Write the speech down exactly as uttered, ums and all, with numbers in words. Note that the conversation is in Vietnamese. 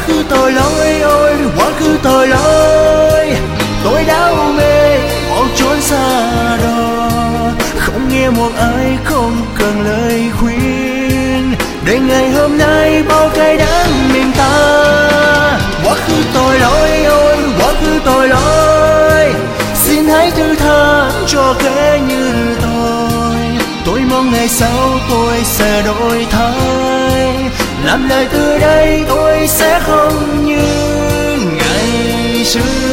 khứ tội lỗi, ôi quá khứ tội lỗi. Tôi đau mê bỏ trốn xa đó, không nghe một ai, không cần lời khuyên, để ngày hôm nay bao cay đắng miền ta. Quá khứ tội lỗi, ôi quá khứ tội lỗi, xin hãy thứ tha cho kẻ như tôi. Tôi mong ngày sau tôi sẽ đổi thay, làm lời từ đây tôi sẽ không như ngày xưa.